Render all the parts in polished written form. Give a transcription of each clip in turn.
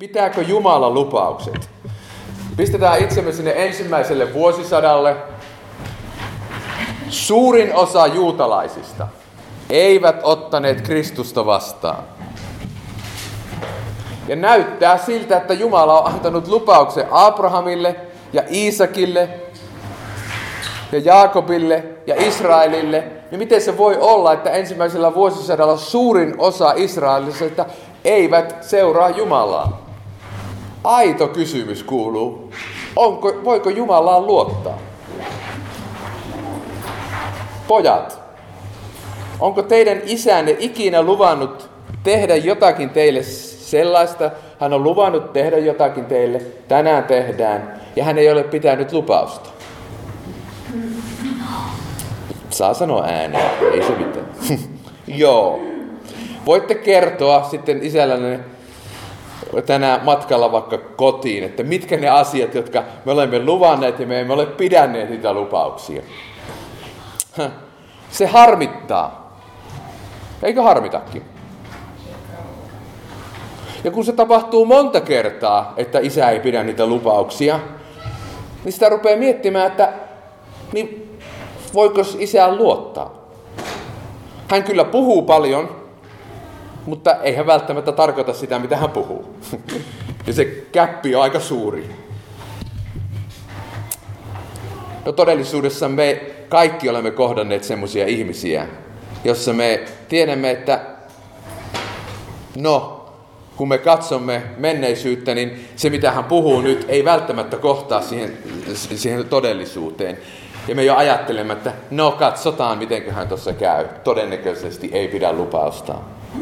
Pitääkö Jumala lupaukset? Pistetään itsemme sinne ensimmäiselle vuosisadalle. Suurin osa juutalaisista eivät ottaneet Kristusta vastaan. Ja näyttää siltä, että Jumala on antanut lupauksen Abrahamille ja Iisakille ja Jaakobille ja Israelille. Ja miten se voi olla, että ensimmäisellä vuosisadalla suurin osa israelisista eivät seuraa Jumalaa? Aito kysymys kuuluu, voiko Jumalaan luottaa? Pojat, onko teidän isänne ikinä luvannut tehdä jotakin teille sellaista? Hän on luvannut tehdä jotakin teille, tänään tehdään, ja hän ei ole pitänyt lupausta. Saa sanoa ääneen, ei se mitään. Joo. Voitte kertoa sitten isällänne tänään matkalla vaikka kotiin, että mitkä ne asiat, jotka me olemme luvanneet ja me emme ole pidänneet niitä lupauksia. Se harmittaa. Eikö harmitakin? Ja kun se tapahtuu monta kertaa, että isä ei pidä niitä lupauksia, niin sitä rupeaa miettimään, että niin voiko isään luottaa? Hän kyllä puhuu paljon, mutta ei hän välttämättä tarkoita sitä, mitä hän puhuu. Ja se käppi on aika suuri. No todellisuudessa me kaikki olemme kohdanneet semmoisia ihmisiä, jossa me tiedämme, että kun me katsomme menneisyyttä, niin se mitä hän puhuu nyt ei välttämättä kohtaa siihen todellisuuteen. Ja me jo ajattelemme, että katsotaan mitenköhän tuossa käy. Todennäköisesti ei pidä lupaustaan.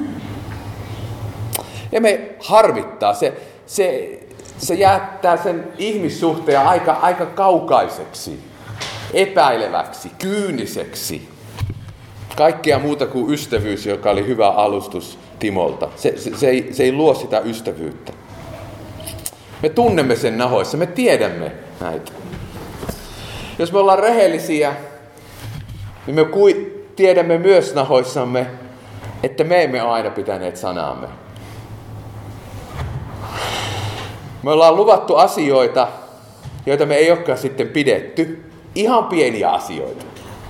Ja me harmittaa, se jättää sen ihmissuhteen aika kaukaiseksi, epäileväksi, kyyniseksi. Kaikkea muuta kuin ystävyys, joka oli hyvä alustus Timolta. Se ei luo sitä ystävyyttä. Me tunnemme sen nahoissa, me tiedämme näitä. Jos me ollaan rehellisiä, niin me tiedämme myös nahoissamme, että me emme ole aina pitäneet sanaamme. Me ollaan luvattu asioita, joita me ei olekaan sitten pidetty. Ihan pieniä asioita.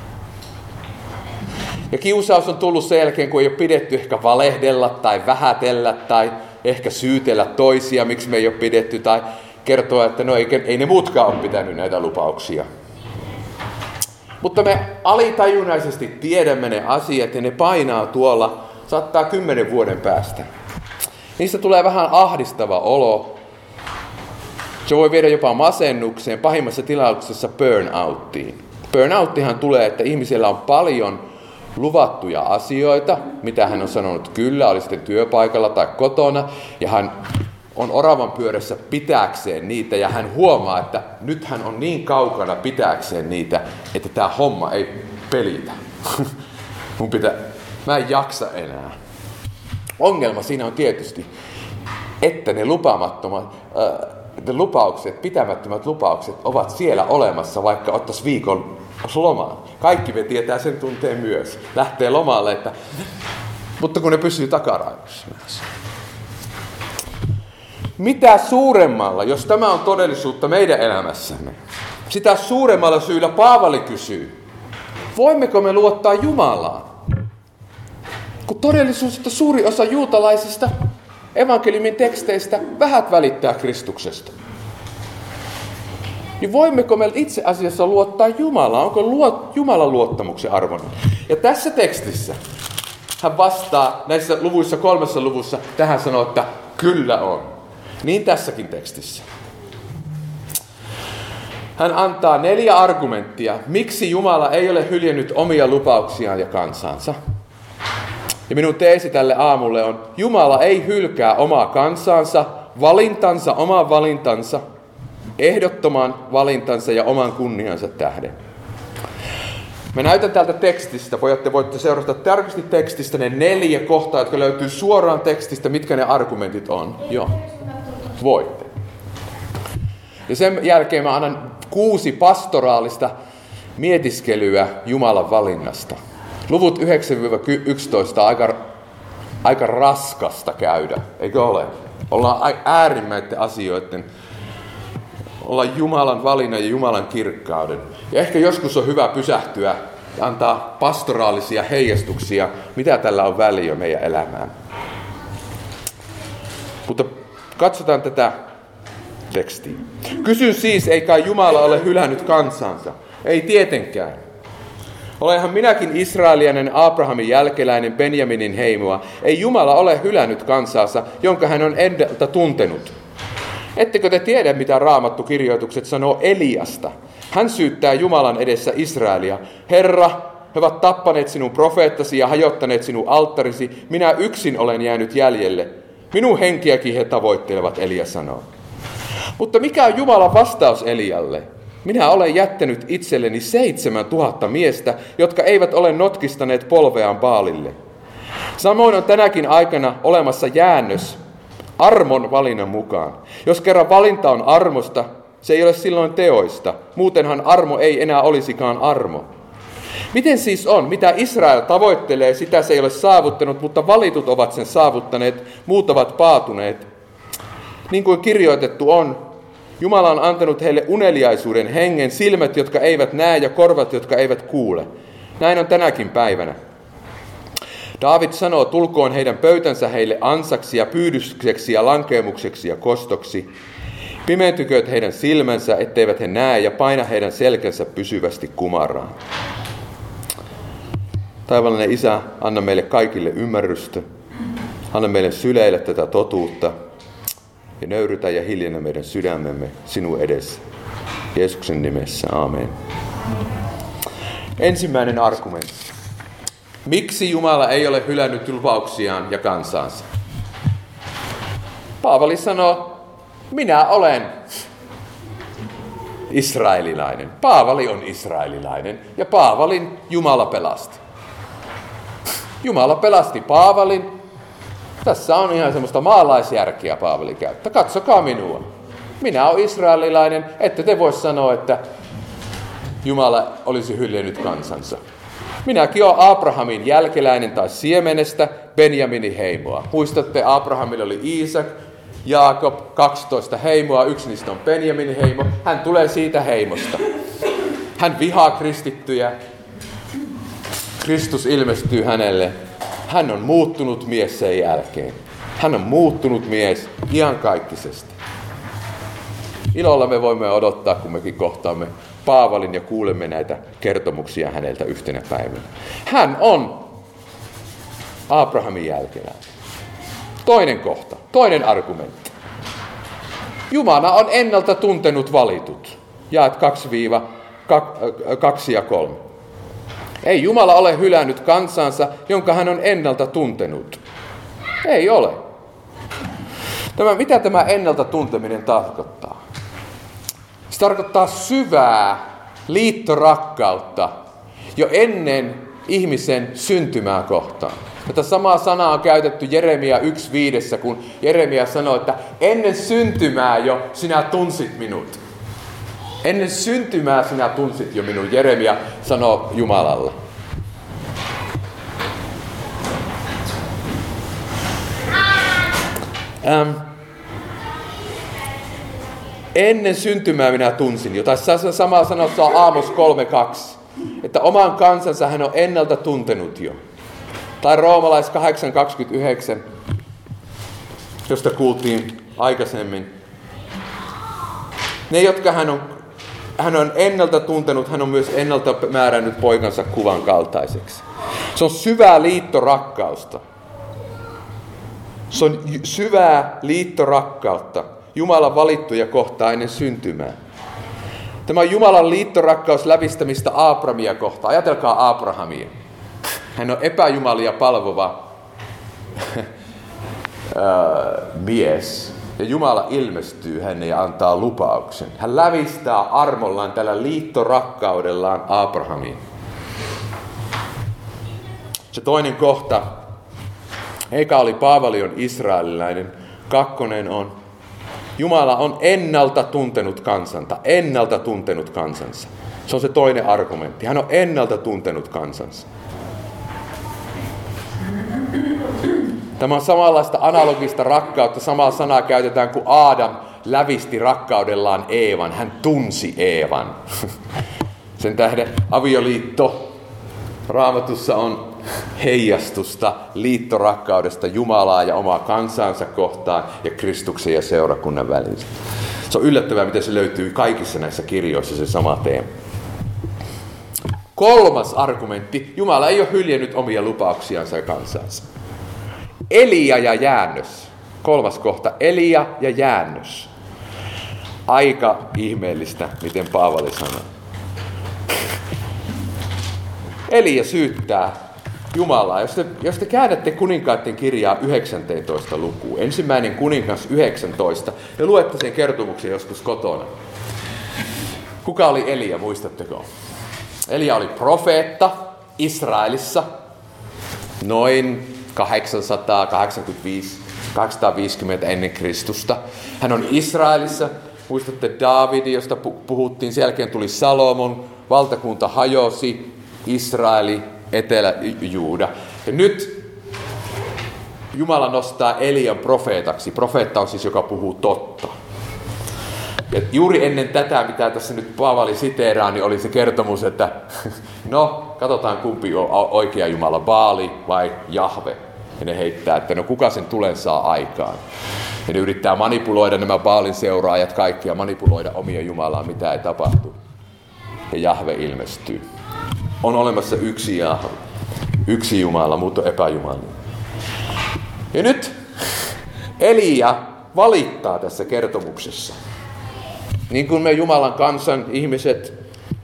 Ja kiusaus on tullut sen jälkeen, kun ei ole pidetty ehkä valehdella tai vähätellä tai ehkä syytellä toisia, miksi me ei ole pidetty, tai kertoa, että ei ne muutkaan ole pitänyt näitä lupauksia. Mutta me alitajunnaisesti tiedämme ne asiat ja ne painaa tuolla, saattaa 10 vuoden päästä. Niistä tulee vähän ahdistava olo. Se voi viedä jopa masennukseen, pahimmassa tilauksessa burnouttiin. Burnouttihan tulee, että ihmisellä on paljon luvattuja asioita, mitä hän on sanonut kyllä, oli sitten työpaikalla tai kotona, ja hän on oravan pyörässä pitääkseen niitä, ja hän huomaa, että nyt hän on niin kaukana pitääkseen niitä, että tämä homma ei pelitä. Mä en jaksa enää. Ongelma siinä on tietysti, että ne pitämättömät lupaukset ovat siellä olemassa, vaikka ottaisi viikon lomaan. Kaikki me tietää sen tunteen myös. Lähtee lomalle, mutta kun ne pysyy takaraivossa myös. Mitä suuremmalla, jos tämä on todellisuutta meidän elämässämme, sitä suuremmalla syyllä Paavali kysyy, voimmeko me luottaa Jumalaan? Kun todellisuus, että suuri osa juutalaisista evankeliumin teksteistä vähät välittää Kristuksesta. Niin voimmeko me itse asiassa luottaa Jumalaan? Onko Jumalan luottamuksen arvoinen? Ja tässä tekstissä hän vastaa näissä 3 luvussa tähän sanoo, että kyllä on. Niin tässäkin tekstissä. Hän antaa 4 argumenttia, miksi Jumala ei ole hyljännyt omia lupauksiaan ja kansansa. Ja minun teesi tälle aamulle on, Jumala ei hylkää omaa kansansa, oman valintansa, ehdottoman valintansa ja oman kunniansa tähden. Mä näytän täältä tekstistä, pojat, te voitte seurata tarkasti tekstistä ne 4 kohtaa, jotka löytyy suoraan tekstistä, mitkä ne argumentit on. Joo, voitte. Ja sen jälkeen mä annan 6 pastoraalista mietiskelyä Jumalan valinnasta. Luvut 9-11 on aika raskasta käydä, eikö ole? Ollaan äärimmäisten asioiden. Ollaan Jumalan valinnan ja Jumalan kirkkauden. Ja ehkä joskus on hyvä pysähtyä ja antaa pastoraalisia heijastuksia, mitä tällä on väliä meidän elämään. Mutta katsotaan tätä tekstiä. Kysyn siis, ei kai Jumala ole hylännyt kansansa? Ei tietenkään. Olenhan minäkin israelilainen Abrahamin jälkeläinen Benjaminin heimoa. Ei Jumala ole hylännyt kansansa, jonka hän on ennalta tuntenut. Ettekö te tiedä, mitä Raamattu-kirjoitukset sanoo Eliasta? Hän syyttää Jumalan edessä Israelia. Herra, he ovat tappaneet sinun profeettasi ja hajottaneet sinun alttarisi. Minä yksin olen jäänyt jäljelle. Minun henkiäkin he tavoittelevat, Elia sanoo. Mutta mikä on Jumalan vastaus Elialle? Minä olen jättänyt itselleni 7000 miestä, jotka eivät ole notkistaneet polveaan Baalille. Samoin on tänäkin aikana olemassa jäännös armon valinnan mukaan. Jos kerran valinta on armosta, se ei ole silloin teoista. Muutenhan armo ei enää olisikaan armo. Miten siis on? Mitä Israel tavoittelee, sitä se ei ole saavuttanut, mutta valitut ovat sen saavuttaneet, muut ovat paatuneet. Niin kuin kirjoitettu on, Jumala on antanut heille uneliaisuuden hengen, silmät, jotka eivät näe ja korvat, jotka eivät kuule. Näin on tänäkin päivänä. Daavid sanoo, tulkoon heidän pöytänsä heille ansaksi ja pyydykseksi ja lankeemukseksi ja kostoksi. Pimentykööt heidän silmänsä, etteivät he näe, ja paina heidän selkänsä pysyvästi kumaraan. Taivaallinen Isä, anna meille kaikille ymmärrystä. Anna meille syleillä tätä totuutta. Ja nöyrytä ja hiljennä meidän sydämemme sinun edessä. Jeesuksen nimessä, aamen. Ensimmäinen argumentti. Miksi Jumala ei ole hylännyt lupauksiaan ja kansaansa? Paavali sanoo, minä olen israelilainen. Paavali on israelilainen ja Paavalin Jumala pelasti. Jumala pelasti Paavalin. Tässä on ihan semmoista maalaisjärkeä Paavali käyttää. Katsokaa minua. Minä olen israelilainen, ette te voi sanoa, että Jumala olisi hyljännyt kansansa. Minäkin olen Abrahamin jälkeläinen tai siemenestä Benjaminin heimoa. Muistatte, Abrahamilla oli Iisak, Jaakob, 12 heimoa, yksi niistä on Benjaminin heimo. Hän tulee siitä heimosta. Hän vihaa kristittyjä. Kristus ilmestyy hänelle. Hän on muuttunut mies sen jälkeen. Hän on muuttunut mies iankaikkisesti. Ilolla me voimme odottaa, kun mekin kohtaamme Paavalin ja kuulemme näitä kertomuksia häneltä yhtenä päivänä. Hän on Abrahamin jälkeläinen. Toinen kohta, toinen argumentti. Jumala on ennalta tuntenut valitut. Jaet 2 ja 3. Ei Jumala ole hylännyt kansansa, jonka hän on ennalta tuntenut. Ei ole. Mitä tämä ennalta tunteminen tarkoittaa? Se tarkoittaa syvää liittorakkautta jo ennen ihmisen syntymää kohtaan. Tätä samaa sanaa on käytetty Jeremia 1:5, kun Jeremia sanoi, että ennen syntymää jo sinä tunsit minut. Ennen syntymää sinä tunsit jo minun, Jeremia sanoo Jumalalle. Ennen syntymää minä tunsin jo. Tai sama sanossa on Aamos 3:2, että oman kansansa hän on ennalta tuntenut jo. Tai Roomalais 8:29, josta kuultiin aikaisemmin. Ne, jotka hän on ennalta tuntenut, hän on myös ennalta määrännyt poikansa kuvan kaltaiseksi. Se on syvää liittorakkausta. Se on syvää liittorakkautta Jumalan valittuja kohtaan ennen syntymää. Tämä on Jumalan liittorakkaus lävistämistä Abrahamia kohtaan. Ajatelkaa Abrahamia. Hän on epäjumalia palvova mies. Ja Jumala ilmestyy hänelle ja antaa lupauksen. Hän lävistää armollaan tällä liittorakkaudellaan Abrahamiin. Se toinen kohta. Eka oli Paavali on israelilainen. Kakkonen on Jumala on ennalta tuntenut kansansa. Ennalta tuntenut kansansa. Se on se toinen argumentti. Hän on ennalta tuntenut kansansa. Tämä on samanlaista analogista rakkautta. Samaa sanaa käytetään kuin Aadam lävisti rakkaudellaan Eevan. Hän tunsi Eevan. Sen tähden avioliitto Raamatussa on heijastusta liittorakkaudesta Jumalaa ja omaa kansansa kohtaan ja Kristuksen ja seurakunnan välistä. Se on yllättävää, miten se löytyy kaikissa näissä kirjoissa, se sama teema. Kolmas argumentti. Jumala ei ole hyljännyt omia lupauksiansa ja kansansa. Elia ja jäännös. Kolmas kohta. Elia ja jäännös. Aika ihmeellistä, miten Paavali sanoo. Elia syyttää Jumalaa. Jos te käännätte kuninkaiden kirjaa 19 lukuun, ensimmäinen kuningas 19, ja luette sen kertomuksen joskus kotona. Kuka oli Elia, muistatteko? Elia oli profeetta Israelissa noin 850 ennen Kristusta. Hän on Israelissa. Muistatte Daavidin, josta puhuttiin. Sen jälkeen tuli Salomon. Valtakunta hajosi. Israeli, Etelä-Juuda. Ja nyt Jumala nostaa Elian profeetaksi. Profeetta on siis, joka puhuu totta. Ja juuri ennen tätä, mitä tässä nyt Paavali siteeraa, niin oli se kertomus, että no, katsotaan kumpi on oikea Jumala, Baali vai Jahve. Ja ne heittää, että no kuka sen tulen saa aikaan. Ja ne yrittää manipuloida nämä Baalin seuraajat kaikkia, manipuloida omia Jumalaa, mitä ei tapahtu. Ja Jahve ilmestyy. On olemassa yksi Jahve, yksi Jumala, mutta epäjumala. Ja nyt Elia valittaa tässä kertomuksessa. Niin kuin me Jumalan kansan ihmiset,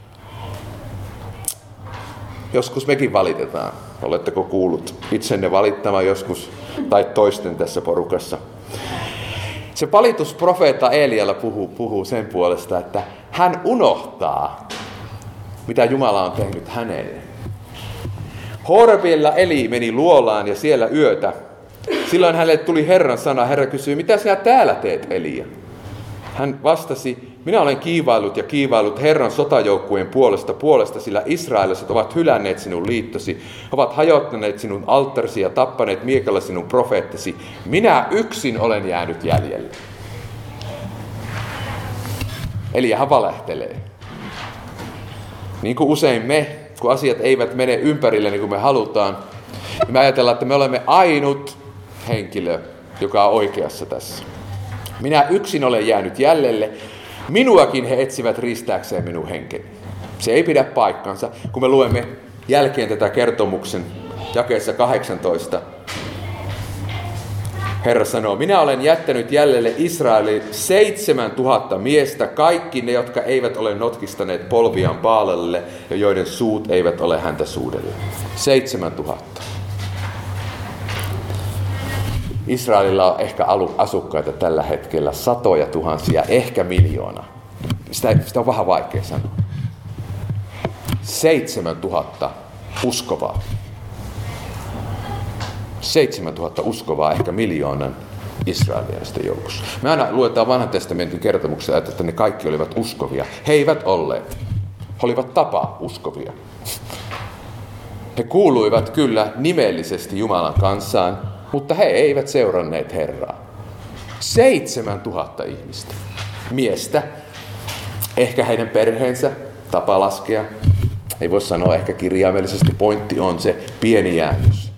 joskus mekin valitetaan. Oletteko kuullut itsenne valittamaan joskus tai toisten tässä porukassa? Se valitusprofeetta Elialla puhuu sen puolesta, että hän unohtaa, mitä Jumala on tehnyt hänelle. Horebilla Eli meni luolaan ja siellä yötä. Silloin hänelle tuli Herran sana. Herra kysyi, mitä sinä täällä teet, Elia? Hän vastasi, minä olen kiivaillut Herran sotajoukkueen puolesta, sillä israelilaiset ovat hylänneet sinun liittosi, ovat hajottaneet sinun alttarisi ja tappaneet miekalla sinun profeettasi. Minä yksin olen jäänyt jäljelle. Eli hän valehtelee. Niin kuin usein me, kun asiat eivät mene ympärille niin kuin me halutaan, niin me ajatellaan, että me olemme ainut henkilö, joka on oikeassa tässä. Minä yksin olen jäänyt jäljelle. Minuakin he etsivät ristääkseen minun henkeni. Se ei pidä paikkansa. Kun me luemme jälkeen tätä kertomuksen jakeessa 18, Herra sanoo, minä olen jättänyt jäljelle Israelin 7000 miestä, kaikki ne, jotka eivät ole notkistaneet polviaan Baalille ja joiden suut eivät ole häntä suudelle. 7000. Israelilla on ehkä asukkaita tällä hetkellä 100,000, ehkä 1 miljoona. Sitä on vähän vaikea sanoa. 7000 uskovaa. 7000 uskovaa ehkä 1 miljoonan israelilaisten joukossa. Me aina luetaan Vanhan testamentin kertomuksia, että ne kaikki olivat uskovia. He eivät olleet. He olivat uskovia. He kuuluivat kyllä nimellisesti Jumalan kansaan, mutta he eivät seuranneet Herraa. 7000 ihmistä. Miestä. Ehkä heidän perheensä. Tapa laskea. Ei voi sanoa ehkä kirjaimellisesti. Pointti on se pieni jäännös.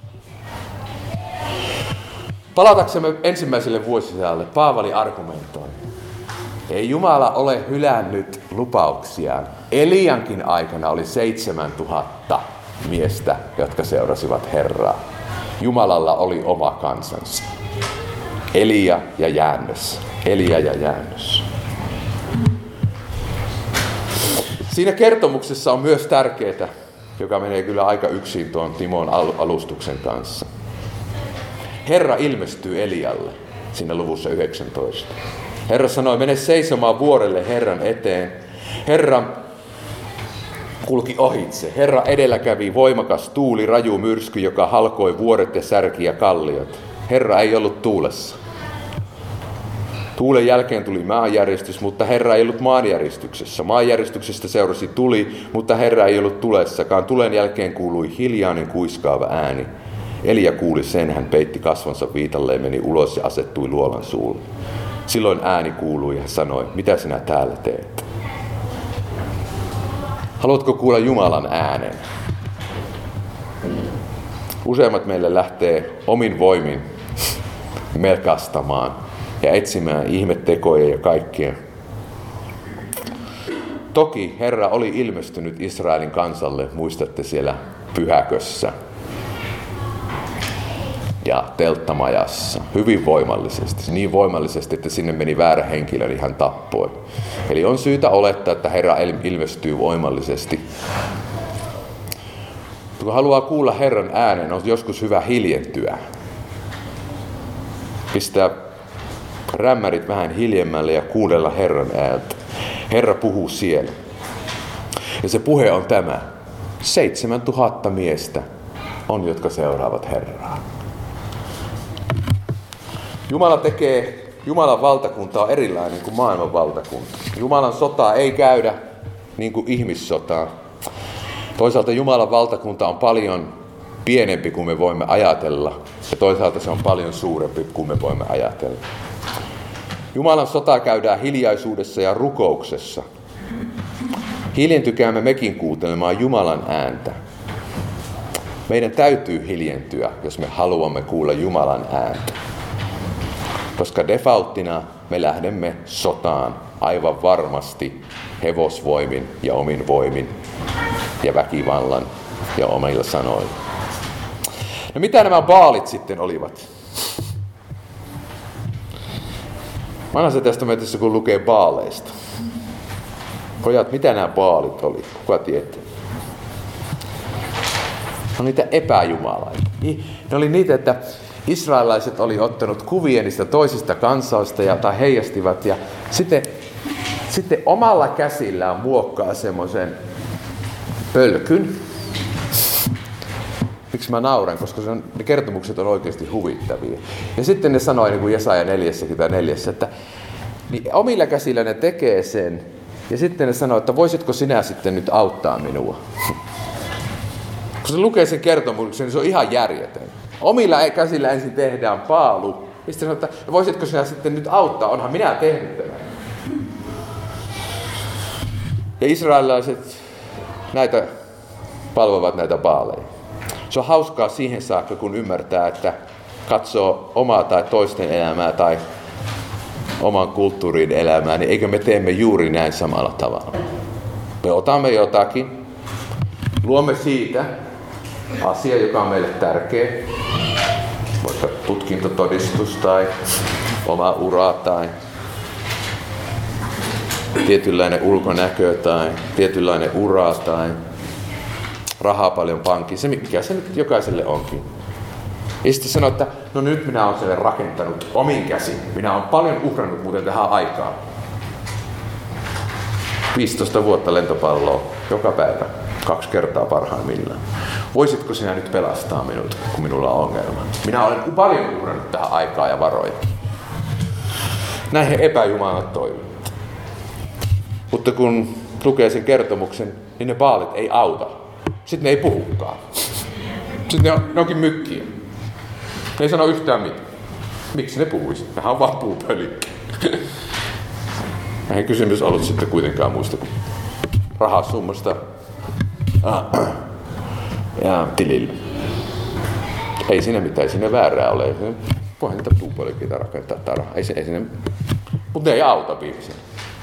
Palataksemme ensimmäiselle vuosisadalle, Paavali argumentoi. Ei Jumala ole hylännyt lupauksiaan. Eliankin aikana oli 7000 miestä, jotka seurasivat Herraa. Jumalalla oli oma kansansa. Elia ja jäännös. Elia ja jäännös. Siinä kertomuksessa on myös tärkeää, joka menee kyllä aika yksin tuon Timon alustuksen kanssa. Herra ilmestyy Elialle siinä luvussa 19. Herra sanoi, mene seisomaan vuorelle Herran eteen. Herra kulki ohitse. Herra edellä kävi voimakas tuuli, raju myrsky, joka halkoi vuoret ja särki ja kalliot. Herra ei ollut tuulessa. Tuulen jälkeen tuli maanjäristys, mutta Herra ei ollut maanjäristyksessä. Maanjäristyksestä seurasi tuli, mutta Herra ei ollut tulessakaan. Tulen jälkeen kuului hiljainen kuiskaava ääni. Elia kuuli sen, hän peitti kasvonsa viitalleen, meni ulos ja asettui luolan suulle. Silloin ääni kuului ja hän sanoi, mitä sinä täällä teet? Haluatko kuulla Jumalan äänen? Useimmat meille lähtee omin voimin melkastamaan ja etsimään ihmettekoja ja kaikkea. Toki Herra oli ilmestynyt Israelin kansalle, muistatte siellä pyhäkössä ja telttamajassa, hyvin voimallisesti. Niin voimallisesti, että sinne meni väärä henkilö, niin hän tappoi. Eli on syytä olettaa, että Herra ilmestyy voimallisesti. Kun haluaa kuulla Herran äänen, on joskus hyvä hiljentyä. Pistää rämmärit vähän hiljemmälle ja kuunnella Herran ääntä. Herra puhuu siellä. Ja se puhe on tämä. 7000 miestä on, jotka seuraavat Herraa. Jumalan valtakunta on erilainen kuin maailman valtakunta. Jumalan sotaa ei käydä niin kuin ihmissotaa. Toisaalta Jumalan valtakunta on paljon pienempi kuin me voimme ajatella. Ja toisaalta se on paljon suurempi kuin me voimme ajatella. Jumalan sotaa käydään hiljaisuudessa ja rukouksessa. Hiljentykäämme mekin kuuntelemaan Jumalan ääntä. Meidän täytyy hiljentyä, jos me haluamme kuulla Jumalan ääntä. Koska defaulttina me lähdemme sotaan aivan varmasti hevosvoimin ja omin voimin ja väkivallan ja omilla sanoilla. No mitä nämä baalit sitten olivat? Vanhassa testamentissa kun lukee baaleista. Pojat, mitä nämä baalit oli? Kuka tietää? No niitä epäjumalaita. Ne oli niitä, että israelaiset oli ottanut kuvia niistä toisista kansoista tai heijastivat ja sitten omalla käsillään muokkaa semmoisen pölkyn. Miksi mä nauran? Koska ne kertomukset on oikeasti huvittavia. Ja sitten ne sanoi, niin kuin Jesaja 4 tai 4, että niin omilla käsillä ne tekee sen. Ja sitten ne sanoo, että voisitko sinä sitten nyt auttaa minua? Kun se lukee sen kertomuksen, niin se on ihan järjetön. Omilla käsillä ensin tehdään paalu. Ja sitten sanoo, että voisitko sinä sitten nyt auttaa? Onhan minä tehnyt tämän. Ja israelilaiset palvovat näitä baaleja. Se on hauskaa siihen saakka, kun ymmärtää, että katsoo omaa tai toisten elämää tai oman kulttuurin elämää, niin eikö me teemme juuri näin samalla tavalla. Me otamme jotakin, luomme siitä asia, joka on meille tärkeä, vaikka tutkintotodistus tai oma ura tai tietynlainen ulkonäkö tai tietynlainen ura tai rahaa paljon pankissa, mikä se nyt jokaiselle onkin. Ja sitten sanoo, että no nyt minä olen sen rakentanut omin käsin. Minä olen paljon uhrannut muuten tähän aikaan. 15 vuotta lentopalloa joka päivä, 2 kertaa parhaimmillaan. Voisitko sinä nyt pelastaa minut, kun minulla on ongelma? Minä olen paljon uhrannut tähän aikaa ja varoja. Näin he epäjumalat toimivat. Mutta kun lukee sen kertomuksen, niin ne baalit ei auta. Sitten ne ei puhukaan. Sitten ne onkin mykkiä. Ne ei sano yhtään mitään. Miksi ne puhuisi? Nehän on vaan puupölikki. Eihän kysymys ollut sitten kuitenkaan muista kuin rahasummasta ja tilillä. Ei siinä mitään, ei siinä väärää ole. Voihan niitä puupölikkiä rakentaa tarhaa. Ei siinä. Mutta ne ei auta viimeisen.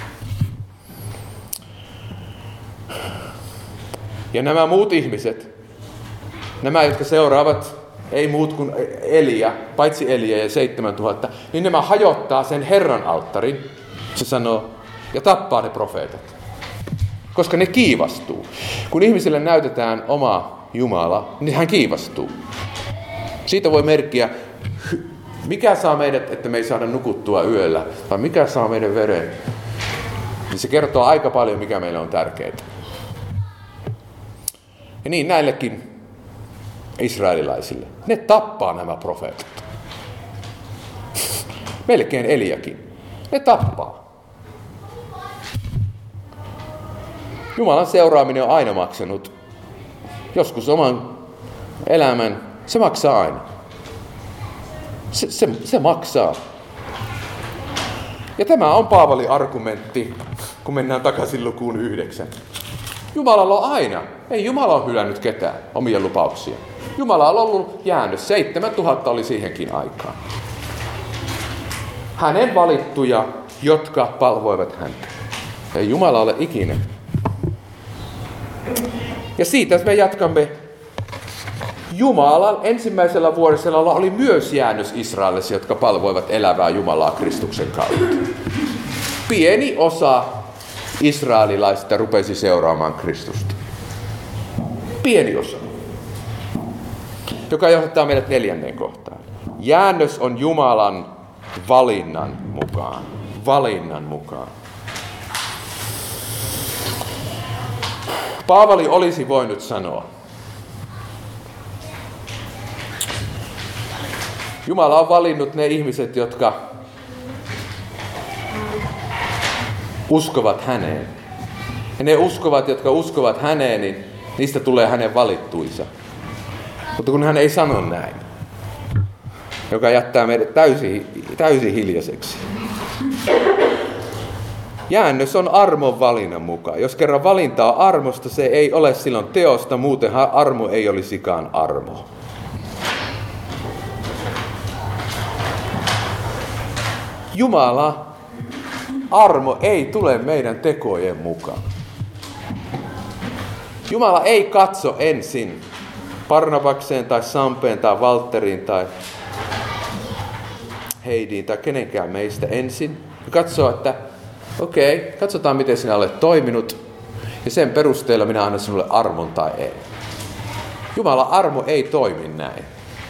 Ja nämä muut ihmiset, nämä jotka seuraavat, ei muut kuin Elia, paitsi Elia ja 7000, niin nämä hajottaa sen Herran alttarin, se sanoo, ja tappaa ne profeetat. Koska ne kiivastuu. Kun ihmisille näytetään oma Jumala, niin hän kiivastuu. Siitä voi merkkiä, mikä saa meidät, että me ei saada nukuttua yöllä, tai mikä saa meidän veren. Niin se kertoo aika paljon, mikä meille on tärkeää. Ja niin näillekin israelilaisille. Ne tappaa nämä profeetat. Melkein Eliakin. Ne tappaa. Jumalan seuraaminen on aina maksanut joskus oman elämän, Se maksaa aina. Se maksaa. Ja tämä on Paavalin argumentti, kun mennään takaisin lukuun 9. Jumalalla on aina. Ei Jumala ole hylännyt ketään omia lupauksia. Jumala on ollut jäänyt. 7000 oli siihenkin aikaan. Hänen valittuja, jotka palvoivat häntä. Ei Jumala ole ikinä. Ja siitä me jatkamme. Jumalan ensimmäisellä vuodella oli myös jäännös Israelissa, jotka palvoivat elävää Jumalaa Kristuksen kautta. Pieni osa israelilaisista rupesi seuraamaan Kristusta. Pieni osa. Joka johtaa meidät 4. kohtaan. Jäännös on Jumalan valinnan mukaan. Valinnan mukaan. Paavali olisi voinut sanoa, Jumala on valinnut ne ihmiset, jotka uskovat häneen. Ja ne jotka uskovat häneen, niin niistä tulee hänen valittuisa. Mutta kun hän ei sano näin, joka jättää meidät täysin hiljaiseksi. Jäännös on armon valinnan mukaan. Jos kerran valinta on armosta, se ei ole silloin teosta, muutenhan armo ei olisikaan armo. Jumala, armo ei tule meidän tekojen mukaan. Jumala ei katso ensin Barnabakseen tai Sampeen tai Valteriin tai Heidiin tai kenenkään meistä ensin. Ja katsoo, että okei, katsotaan miten sinä olet toiminut ja sen perusteella minä annan sinulle armon tai ei. Jumalan armo ei toimi näin.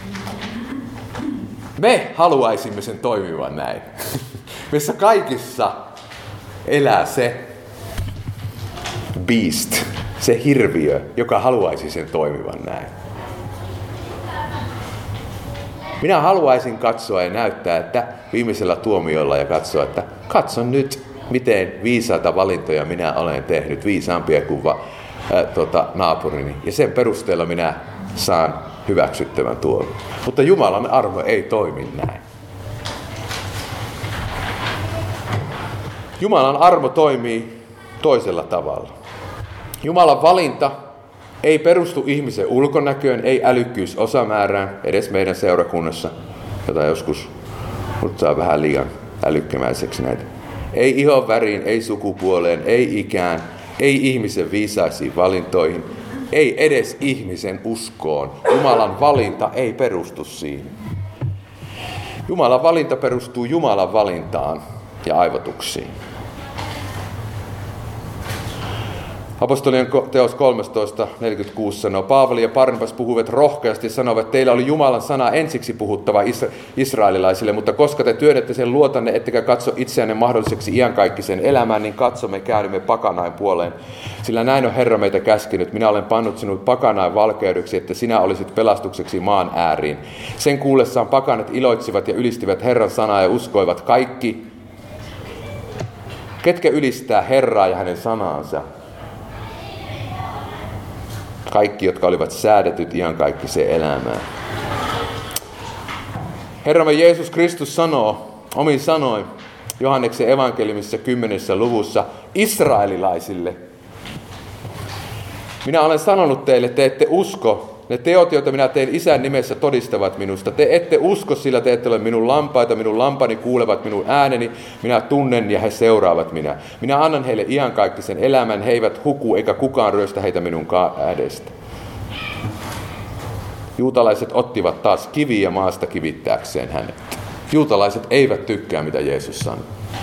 Me haluaisimme sen toimivan näin. Meissä kaikissa elää se beast, se hirviö, joka haluaisi sen toimivan näin. Minä haluaisin katsoa ja näyttää, että viimeisellä tuomiolla ja katsoa, että katson nyt, miten viisaita valintoja minä olen tehnyt, viisaampia kuin naapurini. Ja sen perusteella minä saan hyväksyttävän tuomion. Mutta Jumalan armo ei toimi näin. Jumalan armo toimii toisella tavalla. Jumalan valinta ei perustu ihmisen ulkonäköön, ei älykkyysosamäärään, edes meidän seurakunnassa, jota joskus saa vähän liian älykkämäiseksi näitä. Ei ihon väriin, ei sukupuoleen, ei ikään, ei ihmisen viisaisiin valintoihin, ei edes ihmisen uskoon. Jumalan valinta ei perustu siihen. Jumalan valinta perustuu Jumalan valintaan ja aivotuksiin. Apostolien teos 13.46 sanoo, Paavali ja Barnabas puhuivat rohkeasti ja sanoivat, että teillä oli Jumalan sana ensiksi puhuttava israelilaisille, mutta koska te työnnette sen luotanne, ettekä katso itseänne mahdolliseksi iankaikkisen elämään, niin katsomme, käännymme pakanain puoleen. Sillä näin on Herra meitä käskinyt, minä olen pannut sinut pakanain valkeudeksi, että sinä olisit pelastukseksi maan ääriin. Sen kuullessaan pakanat iloitsivat ja ylistivät Herran sanaa ja uskoivat kaikki. Ketkä ylistää Herraa ja hänen sanaansa? Kaikki, jotka olivat säädetyt iankaikkiseen elämään. Herramme Jeesus Kristus sanoo omin sanoin Johanneksen evankeliumissa 10. luvussa israelilaisille. Minä olen sanonut teille, te ette usko. Ne teot, joita minä teen Isän nimessä, todistavat minusta. Te ette usko, sillä te ette ole minun lampaita. Minun lampani kuulevat minun ääneni. Minä tunnen ja he seuraavat minä. Minä annan heille iankaikkisen elämän. He eivät huku eikä kukaan ryöstä heitä minun kädestä. Juutalaiset ottivat taas kiviä maasta kivittääkseen hänet. Juutalaiset eivät tykkää, mitä Jeesus sanoi.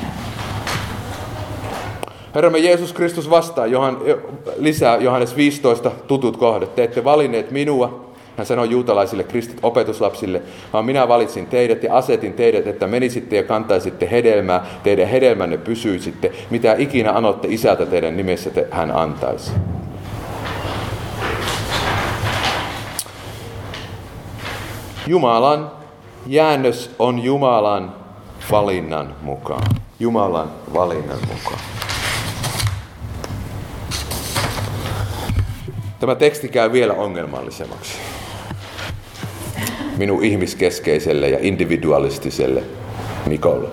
Herramme Jeesus Kristus vastaa lisää Johannes 15 tutut kohdat. Te ette valinneet minua, hän sanoi juutalaisille kristit opetuslapsille, vaan minä valitsin teidät ja asetin teidät, että menisitte ja kantaisitte hedelmää, teidän hedelmänne pysyisitte, mitä ikinä anotte Isältä teidän nimessä hän antaisi. Jumalan jäännös on Jumalan valinnan mukaan. Jumalan valinnan mukaan. Tämä teksti käy vielä ongelmallisemmaksi. minun ihmiskeskeiselle ja individualistiselle Mikolle.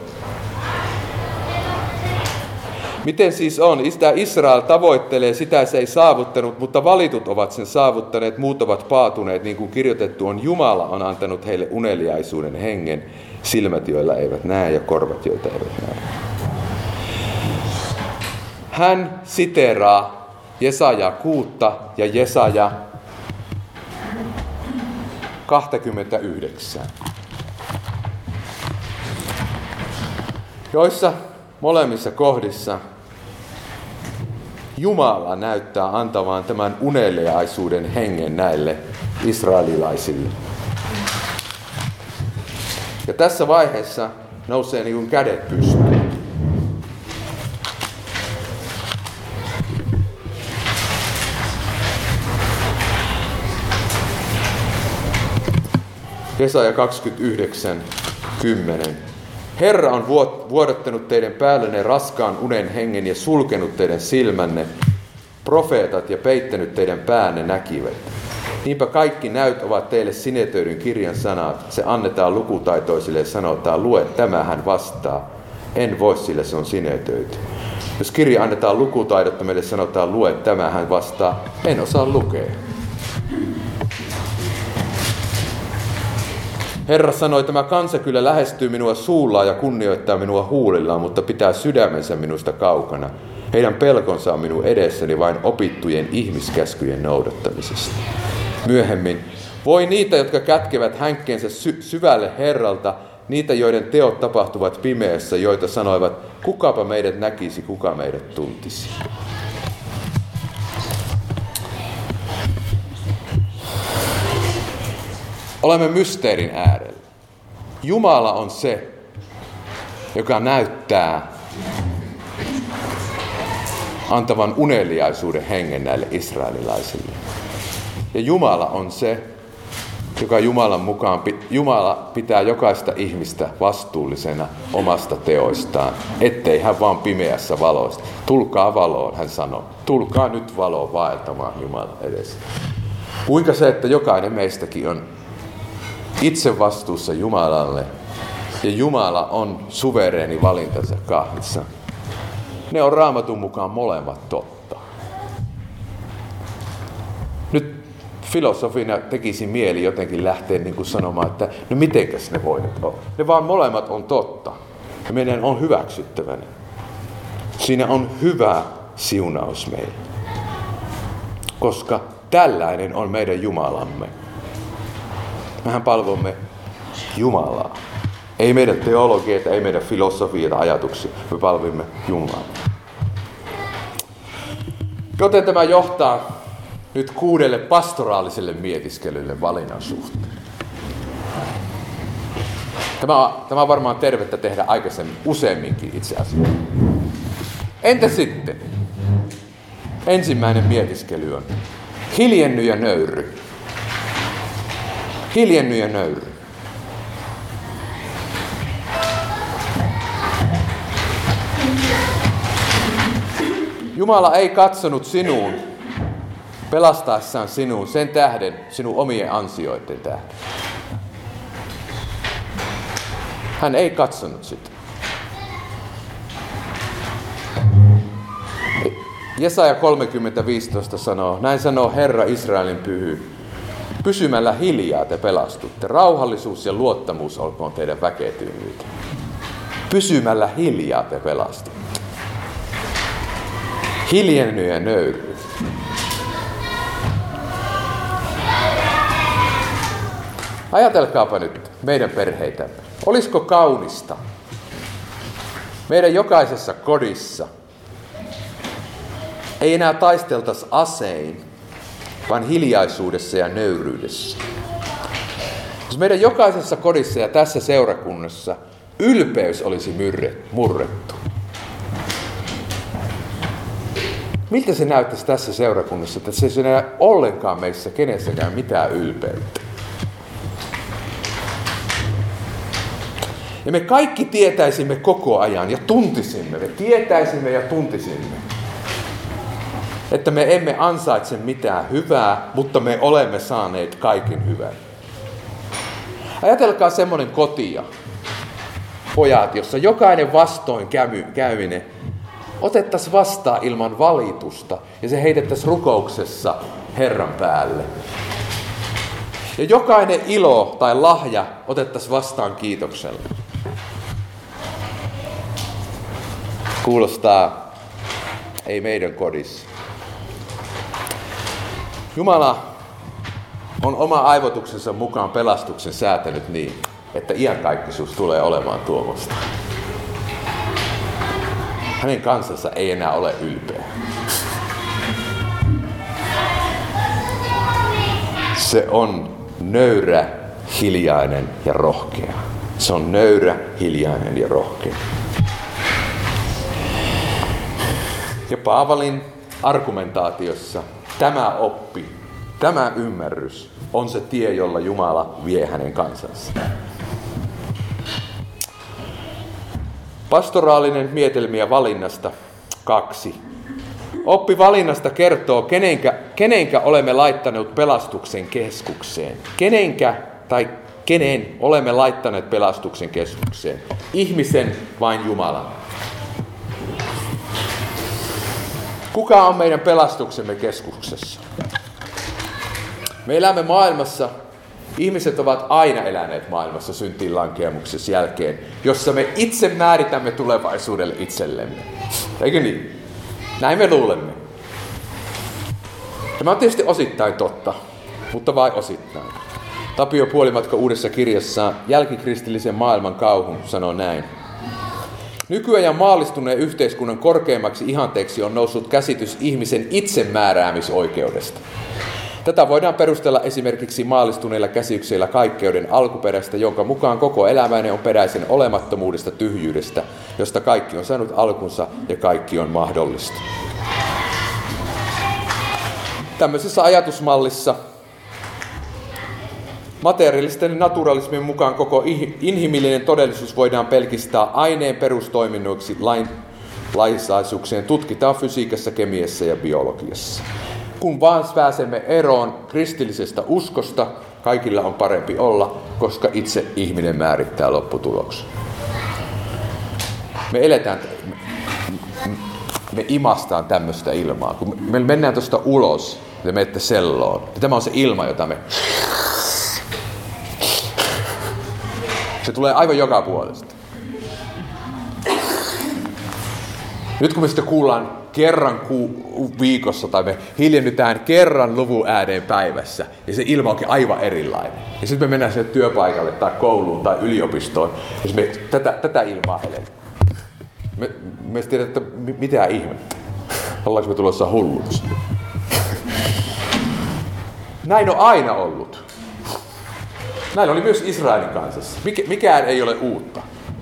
Miten siis on? Israel tavoittelee, sitä se ei saavuttanut, mutta valitut ovat sen saavuttaneet, muut ovat paatuneet, niin kuin kirjoitettu on. Jumala on antanut heille uneliaisuuden hengen, silmät, joilla eivät näe ja korvat, joita eivät näe. Hän siteeraa Jesaja 6 ja Jesaja 29, joissa molemmissa kohdissa Jumala näyttää antavan tämän uneliaisuuden hengen näille israelilaisille. Ja tässä vaiheessa nousee niin kuin kädet pystyyn. Jesaja 29:10. Herra on vuodattanut teidän päällenne raskaan unen hengen ja sulkenut teidän silmänne. Profeetat ja peittänyt teidän päänne näkivät. Niinpä kaikki näyt ovat teille sinetöidyn kirjan sanat. Se annetaan lukutaitoisille ja sanotaan, lue, tämä hän vastaa. En voi, sillä se on sinetöity. Jos kirja annetaan lukutaidottomille, sanotaan, lue, tämä hän vastaa. En osaa lukea. Herra sanoi, tämä kansa kyllä lähestyy minua suullaan ja kunnioittaa minua huulillaan, mutta pitää sydämensä minusta kaukana. Heidän pelkonsa on minun edessäni vain opittujen ihmiskäskyjen noudattamisesta. Myöhemmin, voi niitä, jotka kätkevät hänkkeensä syvälle Herralta, niitä, joiden teot tapahtuvat pimeässä, joita sanoivat, kukapa meidät näkisi, kuka meidät tuntisi. Olemme mysteerin äärellä. Jumala on se, joka näyttää antavan uneliaisuuden hengen näille israelilaisille. Ja Jumala on se, joka Jumalan mukaan Jumala pitää jokaista ihmistä vastuullisena omasta teoistaan, ettei hän vaan pimeässä valoista. Tulkaa valoon, hän sanoo. Tulkaa nyt valoon vaeltamaan Jumalan edessä. Kuinka se, että jokainen meistäkin on itse vastuussa Jumalalle ja Jumala on suvereeni valintansa kahdessa. Ne on Raamatun mukaan molemmat totta. Nyt filosofina tekisi mieli jotenkin lähteä niin kuin sanomaan, että no mitenkäs ne voi nyt olla. Ne vaan molemmat on totta ja meidän on hyväksyttävä ne. Siinä on hyvä siunaus meille, koska tällainen on meidän Jumalamme. Mehän palvomme Jumalaa. Ei meidän teologiaa, ei meidän filosofiaa, ajatuksia. Me palvomme Jumalaa. Joten tämä johtaa nyt 6 pastoraaliselle mietiskelylle valinnan suhteen. Tämä on varmaan tervettä tehdä aikaisemmin, useamminkin itse asiassa. Entä sitten? Ensimmäinen mietiskely on hiljenny ja nöyry. Hiljenny ja nöyry. Jumala ei katsonut sinuun, pelastaessaan sinuun sen tähden, sinun omien ansioiden tähden. Hän ei katsonut sitä. Jesaja 30:15 sanoo, näin sanoo Herra Israelin pyhy. Pysymällä hiljaa te pelastutte. Rauhallisuus ja luottamus olkoon teidän väkeetymyyteen. Pysymällä hiljaa te pelastutte. Hiljenny ja nöyry. Ajatelkaapa nyt meidän perheitämme. Olisiko kaunista meidän jokaisessa kodissa ei enää taisteltaisi asein, vaan hiljaisuudessa ja nöyryydessä. Jos meidän jokaisessa kodissa ja tässä seurakunnassa ylpeys olisi murrettu. Miltä se näyttäisi tässä seurakunnassa, että se ei enää ollenkaan meissä kenessäkään mitään ylpeyttä. Ja me kaikki tietäisimme koko ajan ja tuntisimme, me tietäisimme ja tuntisimme, että me emme ansaitse mitään hyvää, mutta me olemme saaneet kaiken hyvän. Ajatelkaa semmoinen kotia, pojat, jossa jokainen vastoinkäyminen otettaisiin vastaan ilman valitusta ja se heitettäisiin rukouksessa Herran päälle. Ja jokainen ilo tai lahja otettaisiin vastaan kiitoksella. Kuulostaa ei meidän kodissa. Jumala on oma aivotuksensa mukaan pelastuksen säätänyt niin, että iankaikkisuus tulee olemaan tuomosta. Hänen kansansa ei enää ole ylpeä. Se on nöyrä, hiljainen ja rohkea. Se on nöyrä, hiljainen ja rohkea. Ja Paavalin argumentaatiossa tämä oppi, tämä ymmärrys on se tie, jolla Jumala vie hänen kansansa. Pastoraalinen mietelmiä valinnasta 2. Oppi valinnasta kertoo, kenenkä olemme laittaneet pelastuksen keskukseen. Kenen olemme laittaneet pelastuksen keskukseen. Ihmisen vain Jumalan. Kuka on meidän pelastuksemme keskuksessa? Me elämme maailmassa, ihmiset ovat aina eläneet maailmassa syntiin lankeamuksen jälkeen, jossa me itse määritämme tulevaisuudelle itsellemme. Eikö niin? Näin me luulemme. Tämä on tietysti osittain totta, mutta vain osittain. Tapio Puolimatka uudessa kirjassaan Jälkikristillisen maailman kauhun sanoo näin. Nykyajan maallistuneen yhteiskunnan korkeimmaksi ihanteeksi on noussut käsitys ihmisen itsemääräämisoikeudesta. Tätä voidaan perustella esimerkiksi maallistuneilla käsityksillä kaikkeuden alkuperästä, jonka mukaan koko elämäinen on peräisin olemattomuudesta, tyhjyydestä, josta kaikki on saanut alkunsa ja kaikki on mahdollista. Tämmöisessä ajatusmallissa materialisten naturalismin mukaan koko inhimillinen todellisuus voidaan pelkistää aineen perustoiminnoiksi lainsaisuuksien tutkitaan fysiikassa, kemiassa ja biologiassa. Kun vaan pääsemme eroon kristillisestä uskosta, kaikilla on parempi olla, koska itse ihminen määrittää lopputuloksen. Me imastaan tämmöistä ilmaa. Kun me mennään tuosta ulos ja menette selloon, ja tämä on se ilma, jota se tulee aivan joka puolesta. Nyt kun me sitten kuullaan kerran viikossa tai me hiljennytään kerran luvun ääneen päivässä ja se ilma onkin aivan erilainen. Ja sitten me mennään sinne työpaikalle tai kouluun tai yliopistoon ja me tätä ilmaa eletään. Me tiedä, että mitä ihmettä. Ollaanko me tulossa hulluksi? Näin on aina ollut. Näin oli myös Israelin kansassa. Mikään ei ole uutta.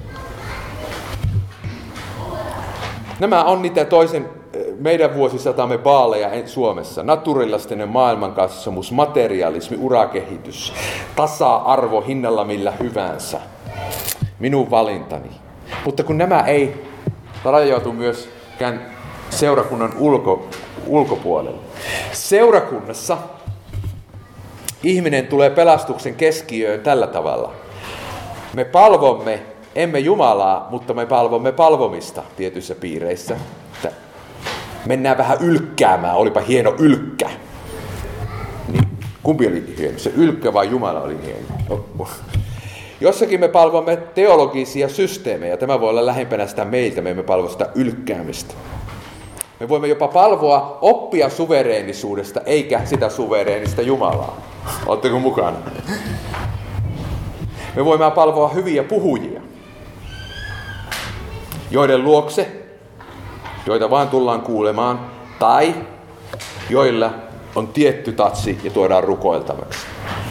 Nämä on niitä meidän vuosisatamme baaleja Suomessa. Naturalistinen maailmankatsomus, materialismi, urakehitys, tasa-arvo hinnalla millä hyvänsä. Minun valintani. Mutta kun nämä ei rajautu myöskään seurakunnan ulkopuolelle. Seurakunnassa ihminen tulee pelastuksen keskiöön tällä tavalla. Me palvomme, emme Jumalaa, mutta me palvomme palvomista tietyissä piireissä. Mennään vähän ylkkäämään, olipa hieno ylkkä. Niin, kumpi oli hieno? Se ylkkä vai Jumala oli hieno? Jossakin me palvomme teologisia systeemejä. Tämä voi olla lähempänä sitä meiltä, me emme palvo sitä ylkkäämistä. Me voimme jopa palvoa oppia suvereenisuudesta, eikä sitä suvereenista Jumalaa. Oletteko mukana? Me voimme palvoa hyviä puhujia, joiden luokse, joita vaan tullaan kuulemaan, tai joilla on tietty tatsi ja tuodaan rukoiltavaksi.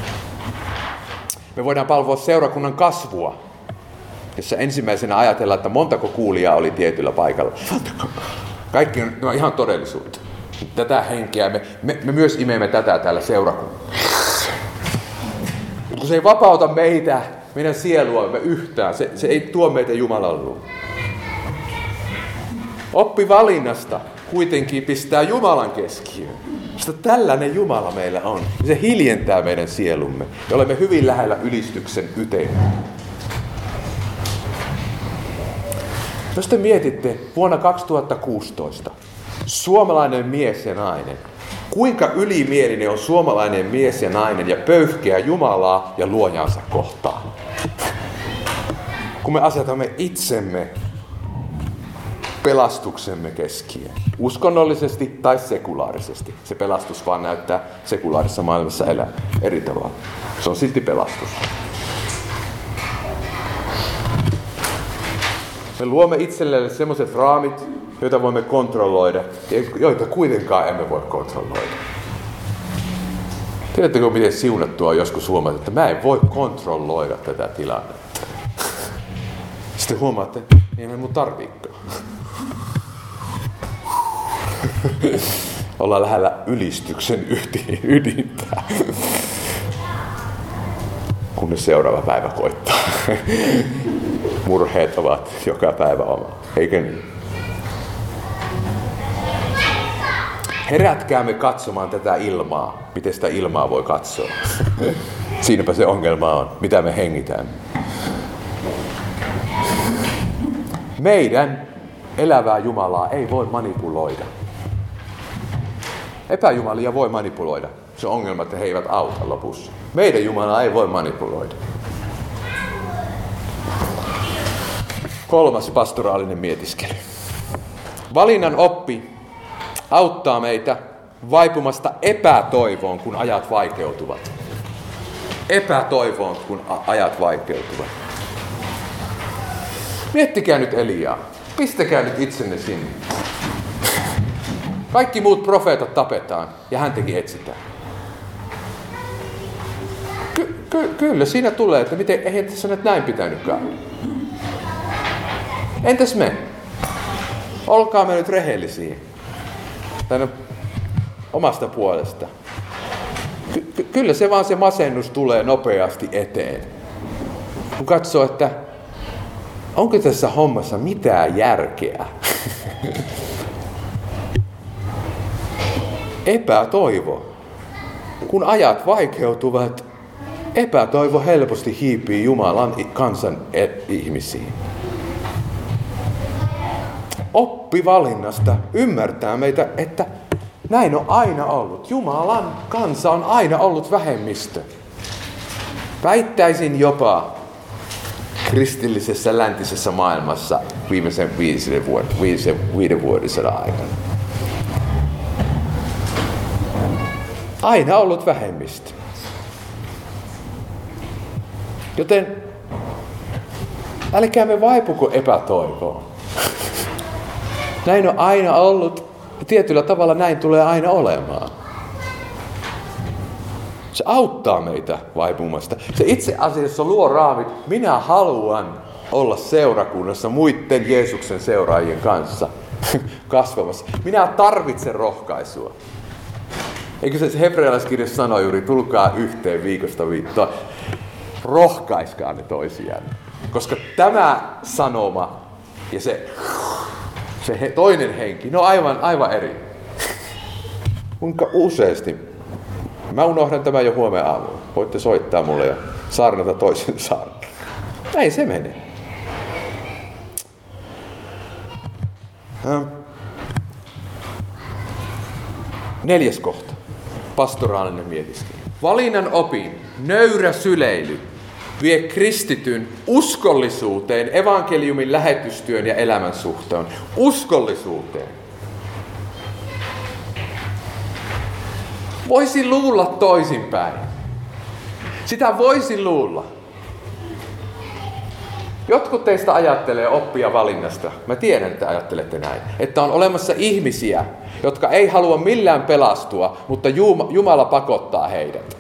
Me voidaan palvoa seurakunnan kasvua, jossa ensimmäisenä ajatellaan, että montako kuulijaa oli tietyllä paikalla. Kaikki on ihan todellisuutta. Tätä henkeä, me myös imemme tätä täällä seurakunnassa. Mutta kun se ei vapauta meitä, meidän sieluamme yhtään, se ei tuo meitä Jumalan luo. Oppi valinnasta kuitenkin pistää Jumalan keskiöön. Mutta tällainen Jumala meillä on. Se hiljentää meidän sielumme. Ja olemme hyvin lähellä ylistyksen yteistä. Jos te mietitte vuonna 2016, suomalainen mies ja nainen, kuinka ylimielinen on suomalainen mies ja nainen ja pöyhkeä Jumalaa ja luojansa kohtaan. Kun me asetamme itsemme pelastuksemme keskiöön, uskonnollisesti tai sekulaarisesti. Se pelastus vaan näyttää sekulaarisessa maailmassa elää eri tavalla. Se on silti pelastus. Me luomme itsellemme sellaiset raamit, joita voimme kontrolloida, ja joita kuitenkaan emme voi kontrolloida. Tiedättekö, miten siunattua on joskus huomata, että mä en voi kontrolloida tätä tilannetta. Sitten huomaatte, että ei me mun tarviikaan. Ollaan lähellä ylistyksen ydintä. Kunnes seuraava päivä koittaa. Murheet ovat joka päivä oma. Eikö niin? Herätkäämme katsomaan tätä ilmaa. Miten sitä ilmaa voi katsoa? Siinäpä se ongelma on. Mitä me hengitään? Meidän elävää Jumalaa ei voi manipuloida. Epäjumalia voi manipuloida. Se on ongelma, että he eivät auta lopussa. Meidän Jumalaa ei voi manipuloida. 3. pastoraalinen mietiskely. Valinnan oppi auttaa meitä vaipumasta epätoivoon, kun ajat vaikeutuvat. Epätoivoon, kun ajat vaikeutuvat. Miettikää nyt Eliaa. Pistäkää nyt itsenne sinne. Kaikki muut profeetat tapetaan ja häntäkin etsitään. Kyllä siinä tulee, että miten, eihän tässä nyt näin pitänytkään. Entäs me? Olkaa me nyt rehellisiä. Tänne omasta puolesta. Kyllä se vaan se masennus tulee nopeasti eteen. Kun katsoo, että onko tässä hommassa mitään järkeä? Epätoivo. Kun ajat vaikeutuvat, epätoivo helposti hiipii Jumalan kansan ihmisiin. Oppi valinnasta ymmärtää meitä, että näin on aina ollut. Jumalan kansa on aina ollut vähemmistö. Väittäisin jopa kristillisessä läntisessä maailmassa viimeisen 5 vuosisadan aikana. Aina ollut vähemmistö. Joten älkäämme vaipuko epätoivoon. Näin on aina ollut ja tietyllä tavalla näin tulee aina olemaan. Se auttaa meitä vaipumasta. Se itse asiassa luo raamit. Minä haluan olla seurakunnassa muiden Jeesuksen seuraajien kanssa kasvamassa. Minä tarvitsen rohkaisua. Eikö se hebrealaiskirjassa sano juuri, tulkaa yhteen viikosta viikkoa. Rohkaiskaa ne toisiaan. Koska tämä sanoma ja se toinen henki, ne on aivan eri. Kuinka useasti. Mä unohdan tämän jo huomenna aamulla. Voitte soittaa mulle ja saarnata toisen saarnan. Näin se menee. 4. kohta. Pastoraalinen mietiskely. Valinnan opin, nöyrä syleily, vie kristityn uskollisuuteen, evankeliumin lähetystyön ja elämän suhteen. Uskollisuuteen. Voisi luulla toisinpäin. Sitä voisi luulla. Jotkut teistä ajattelee oppia valinnasta. Mä tiedän, että ajattelette näin. Että on olemassa ihmisiä, jotka ei halua millään pelastua, mutta Jumala pakottaa heidät.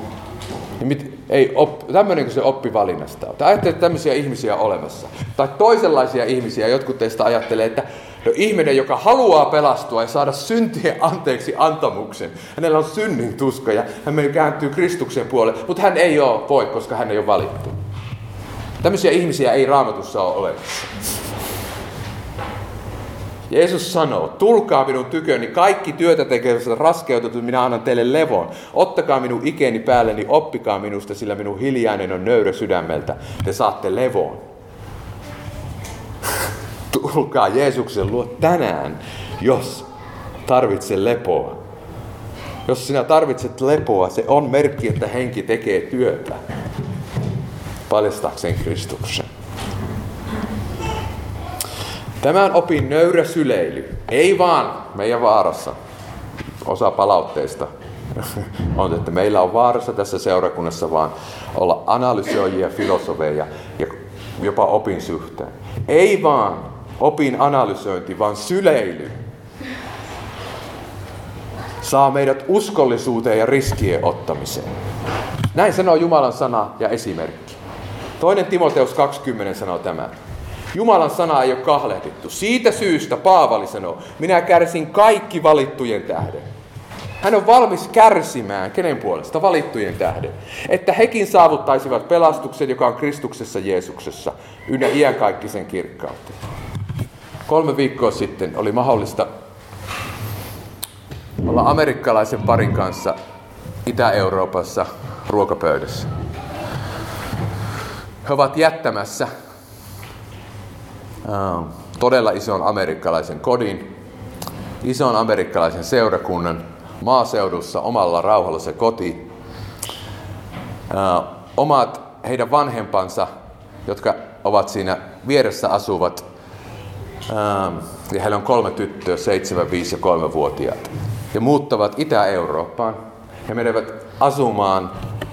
Tämmöinen kuin se oppi valinnasta on. Te ajattelette tämmöisiä ihmisiä olemassa. Tai toisenlaisia ihmisiä, jotkut teistä ajattelee, että ihminen, joka haluaa pelastua ja saada syntien anteeksi antamuksen. Hänellä on synnin tuska ja hän kääntyy Kristuksen puolelle, mutta hän ei voi, koska hän ei ole valittu. Tämmöisiä ihmisiä ei Raamatussa ole olemassa. Jeesus sanoo, tulkaa minun tyköni, kaikki työtä tekevät raskeutetut, minä annan teille levon. Ottakaa minun ikeni päälleni, oppikaa minusta, sillä minun hiljainen on nöyrä sydämeltä. Te saatte levon. Tulkaa Jeesuksen luo tänään, jos tarvitset lepoa. Jos sinä tarvitset lepoa, se on merkki, että henki tekee työtä paljastaakseen Kristuksen. Tämän opin nöyrä syleily. Ei vaan meidän vaarassa. Osa palautteista on, että meillä on vaarassa tässä seurakunnassa vaan olla analysoijia, filosofeja ja jopa opin suhteen. Ei vaan opin analysointi, vaan syleily saa meidät uskollisuuteen ja riskien ottamiseen. Näin sanoo Jumalan sana ja esimerkki. 2. Timoteus 2.10 sanoo tämän. Jumalan sana ei ole kahlehdittu. Siitä syystä Paavali sanoo, minä kärsin kaikki valittujen tähden. Hän on valmis kärsimään, kenen puolesta? Valittujen tähden. Että hekin saavuttaisivat pelastuksen, joka on Kristuksessa Jeesuksessa, ynnä iankaikkisen kirkkauteen. 3 viikkoa sitten oli mahdollista olla amerikkalaisen parin kanssa Itä-Euroopassa ruokapöydässä. He ovat jättämässä todella ison amerikkalaisen kodin, ison amerikkalaisen seurakunnan, maaseudussa omalla rauhalla se koti. Omat heidän vanhempansa, jotka ovat siinä vieressä asuvat, ja heillä on 3 tyttöä, 7, 5 ja 3-vuotiaat. He muuttavat Itä-Eurooppaan. He menevät asumaan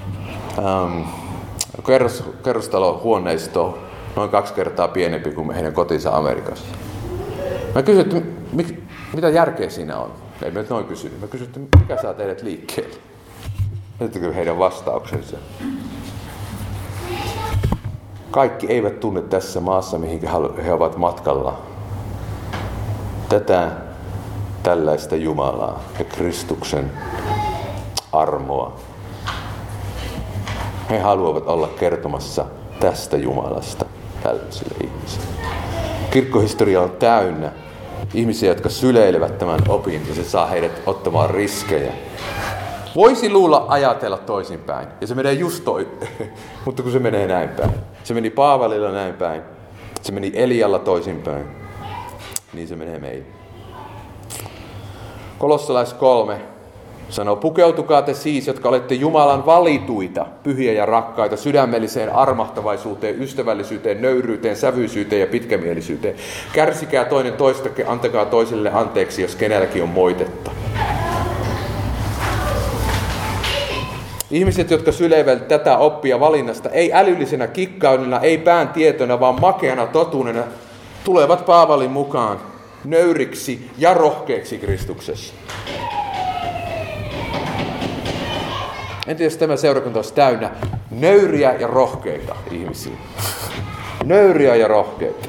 kerrostalohuoneistoon noin 2 kertaa pienempi kuin heidän kotinsa Amerikassa. Mä kysyin, että mitä järkeä siinä on? Ei me noin kysynyt. Mä kysyin, että mikä saa teidät liikkeelle? Näyttäkö heidän vastauksensa? Kaikki eivät tunne tässä maassa, mihin he ovat matkalla. Tällaista Jumalaa ja Kristuksen armoa. He haluavat olla kertomassa tästä Jumalasta tällaisille ihmisille. Kirkkohistoria on täynnä ihmisiä, jotka syleilevät tämän opin ja se saa heidät ottamaan riskejä. Voisi luulla ajatella toisinpäin ja se menee just mutta kun se menee näin päin. Se meni Paavalilla näin päin. Se meni Elialla toisinpäin. Niin se menee meille. Kolossalais 3 sanoo, pukeutukaa te siis, jotka olette Jumalan valituita, pyhiä ja rakkaita, sydämelliseen armahtavaisuuteen, ystävällisyyteen, nöyryyteen, sävyisyyteen ja pitkämielisyyteen. Kärsikää toinen toistakin, antakaa toisille anteeksi, jos kenelläkin on moitetta. Ihmiset, jotka syleivät tätä oppia valinnasta, ei älyllisenä kikkailuna, ei pään tietona, vaan makeana totuudena, tulevat Paavalin mukaan nöyriksi ja rohkeiksi Kristuksessa. En tiedä, jos tämä seurakunta olisi täynnä nöyriä ja rohkeita ihmisiä. Nöyriä ja rohkeita.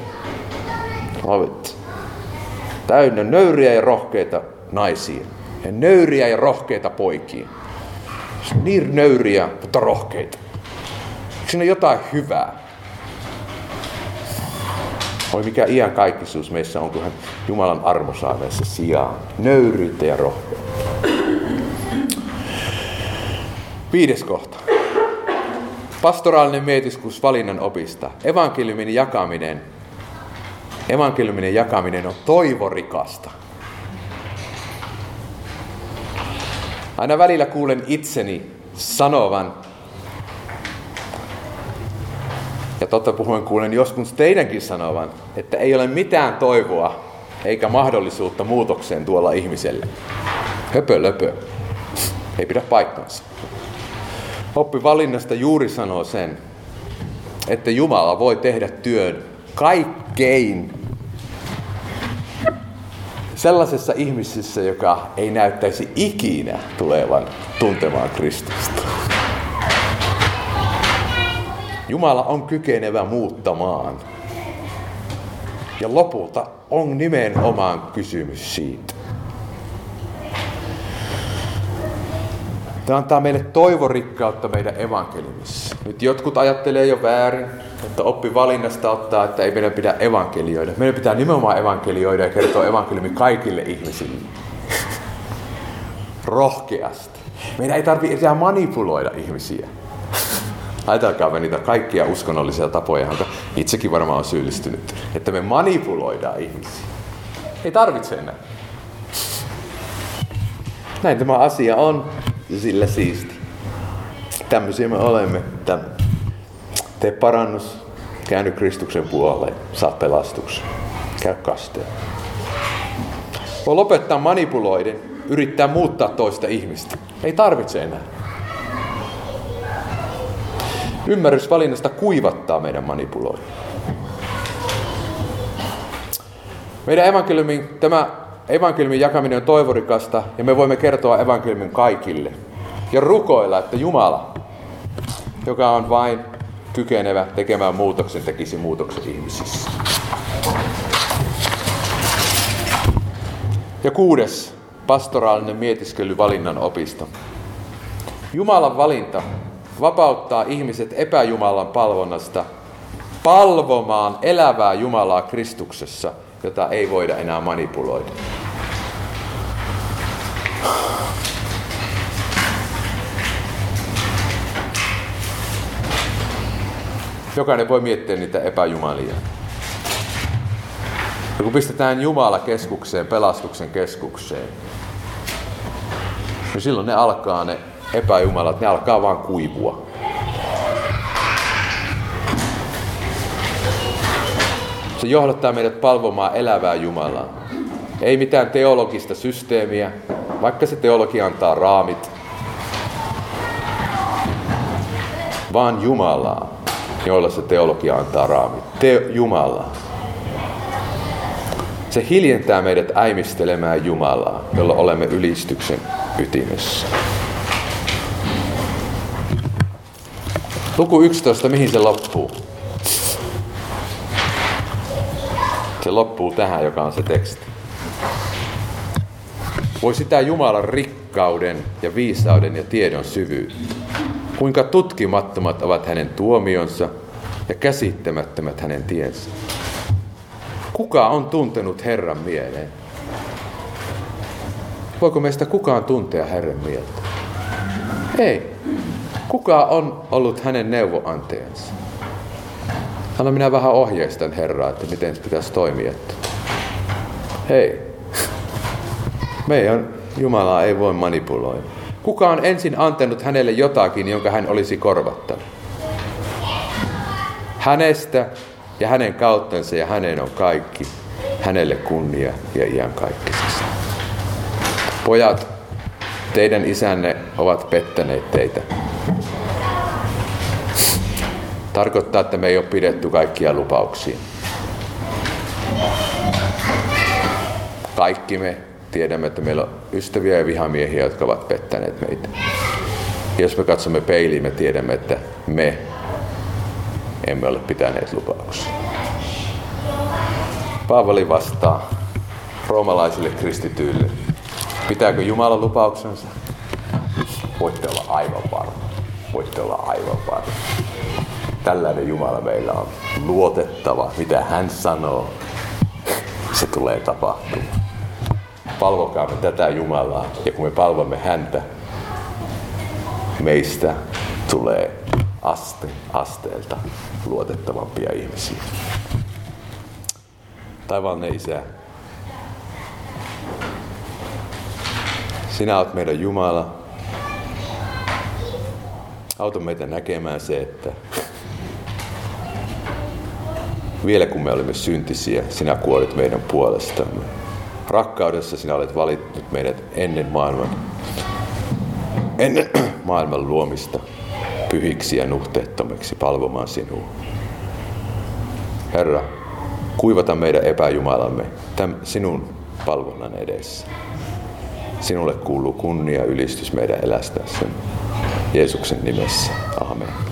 Täynnä nöyriä ja rohkeita naisia. Ja nöyriä ja rohkeita poikia. Niin nöyriä, mutta rohkeita. Siinä on jotain hyvää. Oi mikä iankaikkisuus meissä on, kunhan Jumalan armo saa meissä sijaan. Nöyryyttä ja rohkeutta. 5. kohta. Pastoraalinen mietiskus valinnan opista. Evankeliumin jakaminen on toivorikasta. Aina välillä kuulen itseni sanovan, ja totta puhuen kuulen joskus teidänkin sanovan, että ei ole mitään toivoa eikä mahdollisuutta muutokseen tuolla ihmiselle. Höpölöpö. Ei pidä paikkansa. Oppi valinnasta juuri sanoo sen, että Jumala voi tehdä työn kaikkein sellaisessa ihmisessä, joka ei näyttäisi ikinä tulevan tuntemaan Kristusta. Jumala on kykenevä muuttamaan. Ja lopulta on nimenomaan kysymys siitä. Tämä antaa meille toivorikkautta meidän evankeliumissa. Nyt jotkut ajattelee jo väärin. Että oppi valinnasta ottaa, että ei meidän pidä evankelioida. Meidän pitää nimenomaan evankelioida ja kertoa evankeliumi kaikille ihmisille. Rohkeasti. Meidän ei tarvitse enää manipuloida ihmisiä. Ajatelkaa niitä kaikkia uskonnollisia tapoja, jotka itsekin varmaan on syyllistynyt. Että me manipuloidaan ihmisiä. Ei tarvitse enää. Näin tämä asia on ja sillä siisti. Tämmöisiä me olemme. Tee parannus, käänny Kristuksen puoleen, saat pelastuksen. Käy kasteen. Voi lopettaa manipuloiden, yrittää muuttaa toista ihmistä. Ei tarvitse enää. Ymmärrys valinnasta kuivattaa meidän manipuloiden. Tämä evankeliumin jakaminen on toivorikasta ja me voimme kertoa evankeliumin kaikille. Ja rukoilla, että Jumala, joka on vain kykenevä tekemään muutoksen, tekisi muutoksen ihmisissä. Ja 6. pastoraalinen mietiskely valinnan opista. Jumalan valinta vapauttaa ihmiset epäjumalan palvonnasta palvomaan elävää Jumalaa Kristuksessa, jota ei voida enää manipuloida. Jokainen voi miettiä niitä epäjumalia. Ja kun pistetään Jumala keskukseen, pelastuksen keskukseen, niin silloin ne epäjumalat, ne alkaa vaan kuivua. Se johdattaa meidät palvomaan elävää Jumalaa. Ei mitään teologista systeemiä, vaikka se teologia antaa raamit, vaan Jumalaa, joilla se teologia antaa raamit. Jumalaa. Se hiljentää meidät äimistelemään Jumalaa, jolla olemme ylistyksen ytimessä. Luku 11, mihin se loppuu? Se loppuu tähän, joka on se teksti. Voi sitä Jumalan rikkauden ja viisauden ja tiedon syvyyttä. Kuinka tutkimattomat ovat hänen tuomionsa ja käsittämättömät hänen tiensä. Kuka on tuntenut Herran mieleen? Voiko meistä kukaan tuntea Herran mieltä? Ei. Kuka on ollut hänen neuvoantajansa? Anna minä vähän ohjeistan Herraa, että miten pitäisi toimia. Hei. Meidän Jumalaa ei voi manipuloida. Kuka on ensin antanut hänelle jotakin, jonka hän olisi korvattanut? Hänestä ja hänen kauttansa ja hänen on kaikki. Hänelle kunnia ja iankaikkisesti. Pojat, teidän isänne ovat pettäneet teitä. Tarkoittaa, että me ei ole pidetty kaikkia lupauksia. Kaikki me tiedämme, että meillä on ystäviä ja vihamiehiä, jotka ovat pettäneet meitä. Ja jos me katsomme peiliin, me tiedämme, että me emme ole pitäneet lupauksia. Paavali vastaa roomalaisille kristityille. Pitääkö Jumala lupauksensa? Voitte olla aivan varma. Voitte olla aivan varma. Tällainen Jumala meillä on luotettava. Mitä hän sanoo, se tulee tapahtumaan. Palvokaamme tätä Jumalaa. Ja kun me palvomme häntä, meistä tulee asteelta luotettavampia ihmisiä. Taivaallinen Isä, sinä olet meidän Jumala. Auta meitä näkemään se, että vielä kun me olimme syntisiä, sinä kuolit meidän puolestamme. Rakkaudessa sinä olet valittu meidät ennen maailman luomista pyhiksi ja nuhteettomiksi palvomaan sinua. Herra, kuivata meidän epäjumalamme sinun palvonnan edessä. Sinulle kuuluu kunnia ja ylistys meidän elästässä. Jeesuksen nimessä. Amen.